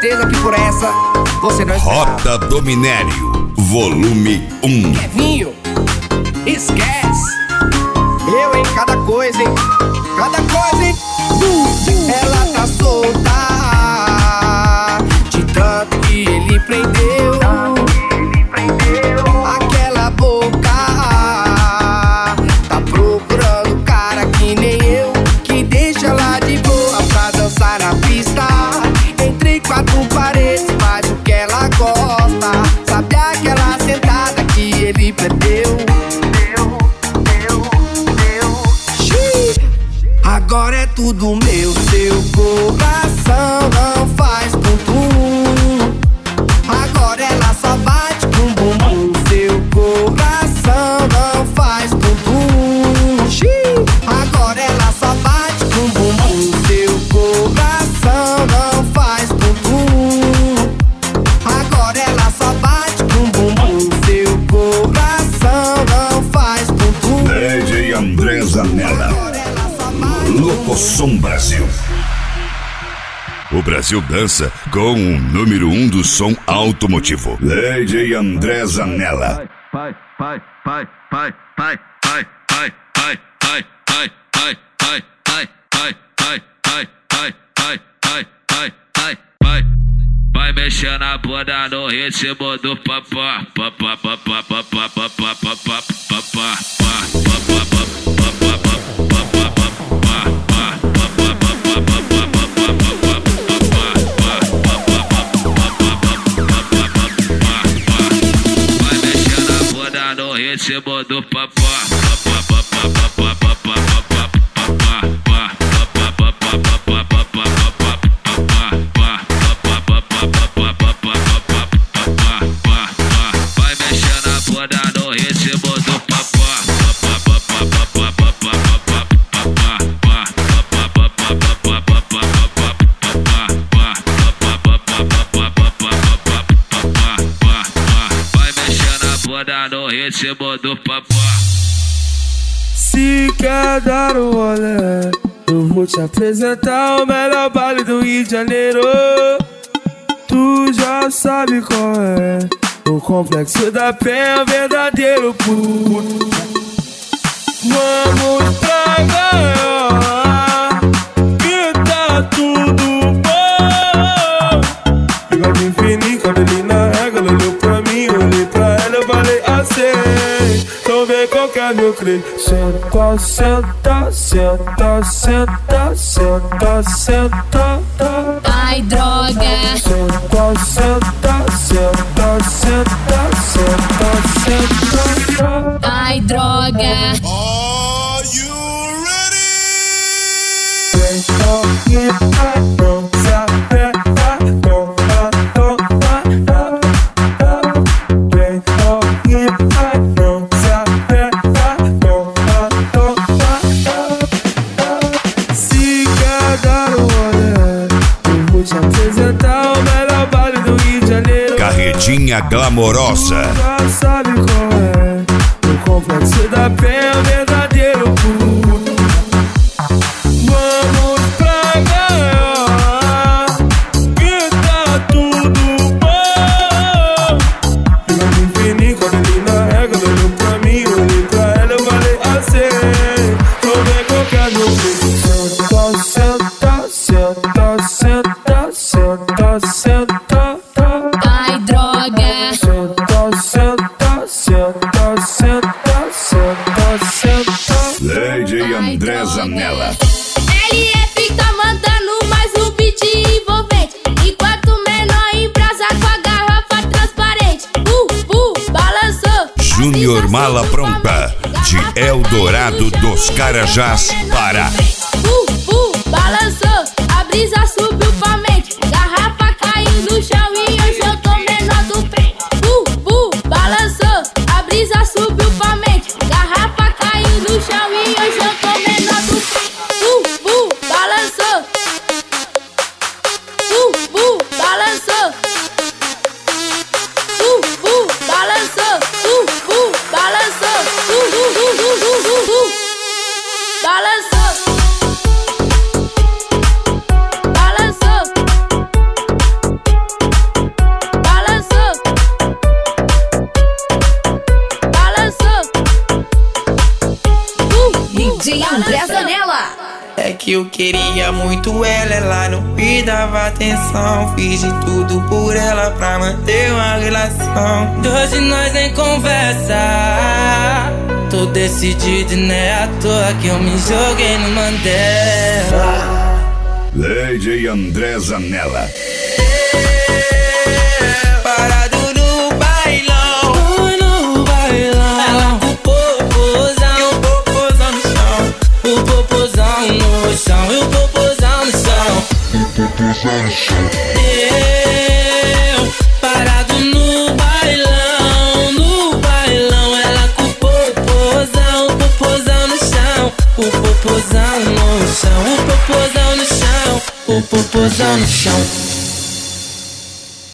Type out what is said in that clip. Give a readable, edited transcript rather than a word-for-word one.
certeza que por essa você não esperava. Rota do Minério, volume 1. Kevinho, esquece. Eu em cada coisa, hein? Cada coisa, hein? Ela tá solta de tanto que ele prendeu. Aquela boca tá procurando cara que nem eu, que deixa ela de boa pra dançar na pista. Entre quatro paredes, faz o que ela gosta. Sabe aquela sentada que ele perdeu? Agora é tudo meu, seu coração não faz bumbum. Agora ela só bate com bumbum. Seu coração não faz bumbum. Agora ela só bate com bumbum. Seu coração não faz bumbum. Agora ela só bate com bumbum. Seu coração não faz bumbum. DJ André Zanella, Locosom Brasil. O Brasil dança com o número 1 do som automotivo, DJ André Zanella. Vai mexer na bunda no ritmo do papá. Ritmo do papá. Vai mexer na bunda no ritmo do papá. No ritmo do papá. Se quer dar um rolê, eu vou te apresentar o melhor baile do Rio de Janeiro. Tu já sabe qual é, o Complexo da Penha, verdadeiro puto. Vamos pra gaiola, que tá tudo bom. Igual de fininho, cabelinho na régua, ela olhou pra mim, eu olhei pra ela, eu falei assim, então vem qualquer meu creio. Senta, senta, senta, senta, senta, senta. Ai, droga. Senta, senta, senta, senta, senta, senta. Ai, droga. Are you ready? Senta e não se aperta, toma, toma. Senta e não se aperta, toma, toma. Se quer dar um rolê, eu vou te apresentar o melhor baile do Rio de Janeiro. Carretinha glamorosa. Já sabe qual é, o Complexo da Penha, verdadeiro puto. Vamos pra gaiola, que tá tudo bom. Igual de fininho, cabelinho na régua, ela olhou pra mim, eu olhei pra ela, eu falei assim, então vem qualquer meu filho. Senta, senta, senta, senta, senta. Ai, droga. Senta, senta, senta, senta, senta, senta. DJ André Zanella. LF tá mandando mais um beat envolvente, enquanto o menor embrasa com a garrafa transparente. Balançou. Júnior Mala Pronta, de Eldorado dos Carajás, Pará. Balançou, a brisa subiu pra mente, garrafa caiu no chão e hoje eu tô menor do trem. Balançou, a brisa subiu pra mente, garrafa caiu no chão e hoje eu tô menor do trem. Balançou, balançou, balançou, balançou, balançou. DJ André Zanella. É que eu queria muito ela não me dava atenção. Fiz de tudo por ela pra manter uma relação. E hoje nós nem conversa. Tô decidido e não é à toa que eu me joguei no Mandela. DJ André Zanella. Parado no bailão, no bailão. Ela com o popozão e o popozão no chão. O popozão no chão e o popozão no chão. Eu parado no bailão, ela com o popozão no chão. O popozão no chão, o popozão no chão, o popozão no chão.